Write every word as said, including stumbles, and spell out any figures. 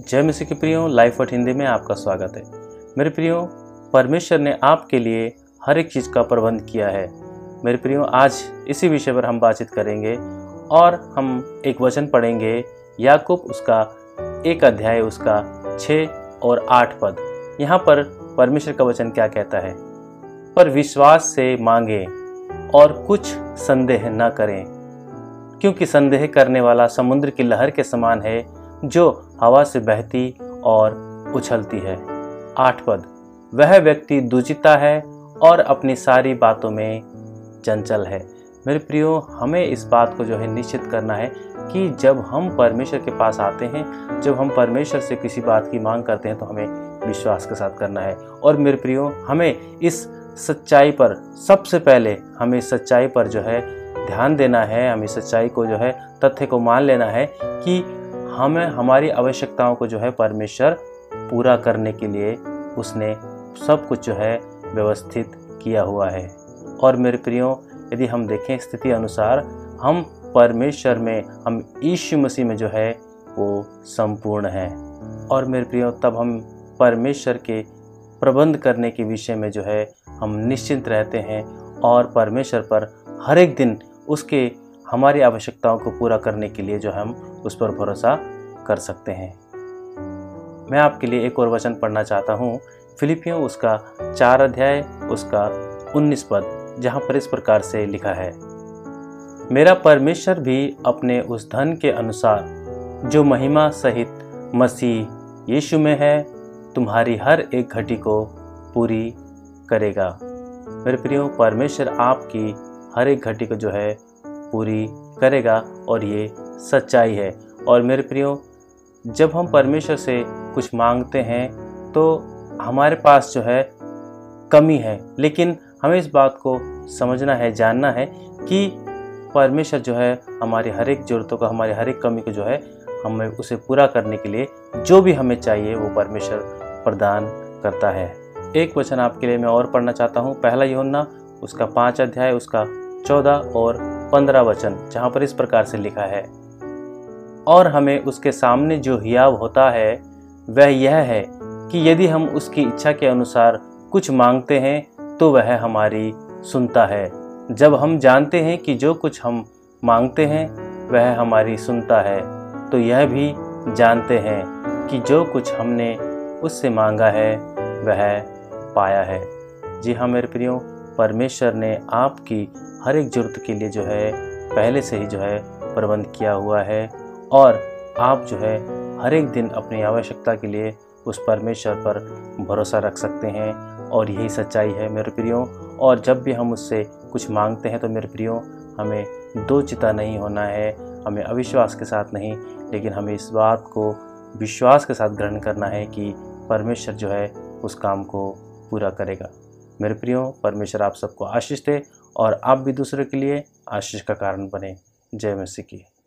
जय मसीह के प्रियो, लाइफ वर्ड हिंदी में आपका स्वागत है। मेरे प्रियो, परमेश्वर ने आपके लिए हर एक चीज़ का प्रबंध किया है। मेरे प्रियो, आज इसी विषय पर हम बातचीत करेंगे और हम एक वचन पढ़ेंगे, याकूब उसका एक अध्याय उसका छः और आठ पद। यहाँ पर परमेश्वर का वचन क्या कहता है? पर विश्वास से मांगे और कुछ संदेह न करें, क्योंकि संदेह करने वाला समुद्र की लहर के समान है, जो हवा से बहती और उछलती है। आठ पद, वह व्यक्ति दुचिता है और अपनी सारी बातों में चंचल है। मेरे प्रियो, हमें इस बात को जो है निश्चित करना है कि जब हम परमेश्वर के पास आते हैं, जब हम परमेश्वर से किसी बात की मांग करते हैं, तो हमें विश्वास के साथ करना है। और मेरे प्रियो, हमें इस सच्चाई पर, सबसे पहले हमें सच्चाई पर जो है ध्यान देना है। हमें सच्चाई को जो है, तथ्य को मान लेना है कि हमें हमारी आवश्यकताओं को जो है परमेश्वर पूरा करने के लिए उसने सब कुछ जो है व्यवस्थित किया हुआ है। और मेरे प्रियो, यदि हम देखें स्थिति अनुसार, हम परमेश्वर में, हम यीशु मसीह में जो है वो संपूर्ण हैं। और मेरे प्रियो, तब हम परमेश्वर के प्रबंध करने के विषय में जो है हम निश्चिंत रहते हैं और परमेश्वर पर हर एक दिन उसके हमारी आवश्यकताओं को पूरा करने के लिए जो हम उस पर भरोसा कर सकते हैं। मैं आपके लिए एक और वचन पढ़ना चाहता हूँ, फिलिपियों उसका चार अध्याय उसका उन्नीस पद, जहाँ पर इस प्रकार से लिखा है, मेरा परमेश्वर भी अपने उस धन के अनुसार जो महिमा सहित मसीह यीशु में है, तुम्हारी हर एक घटी को पूरी करेगा। मेरे प्रियो, परमेश्वर आपकी हर एक घटी को जो है पूरी करेगा और ये सच्चाई है। और मेरे प्रियो, जब हम परमेश्वर से कुछ मांगते हैं तो हमारे पास जो है कमी है, लेकिन हमें इस बात को समझना है, जानना है कि परमेश्वर जो है हमारी हर एक ज़रूरतों को, हमारी हर एक कमी को जो है हमें उसे पूरा करने के लिए जो भी हमें चाहिए वो परमेश्वर प्रदान करता है। एक वचन आपके लिए मैं और पढ़ना चाहता हूँ, पहला यूहन्ना उसका पाँच अध्याय उसका चौदह और पंद्रह वचन, जहाँ पर इस प्रकार से लिखा है, और हमें उसके सामने जो हियाव होता है वह यह है कि यदि हम उसकी इच्छा के अनुसार कुछ मांगते हैं तो वह हमारी सुनता है। जब हम जानते हैं कि जो कुछ हम मांगते हैं वह हमारी सुनता है, तो यह भी जानते हैं कि जो कुछ हमने उससे मांगा है वह पाया है। जी हाँ मेरे प्रियो, परमेश्वर ने आपकी हर एक ज़रूरत के लिए जो है पहले से ही जो है प्रबंध किया हुआ है, और आप जो है हर एक दिन अपनी आवश्यकता के लिए उस परमेश्वर पर भरोसा रख सकते हैं। और यही सच्चाई है मेरे प्रियो। और जब भी हम उससे कुछ मांगते हैं तो मेरे प्रियो, हमें दो चिता नहीं होना है, हमें अविश्वास के साथ नहीं, लेकिन हमें इस बात को विश्वास के साथ ग्रहण करना है कि परमेश्वर जो है उस काम को पूरा करेगा। मेरे प्रियो, परमेश्वर आप सबको आशीष दे और आप भी दूसरों के लिए आशीष का कारण बने। जय मसीह की।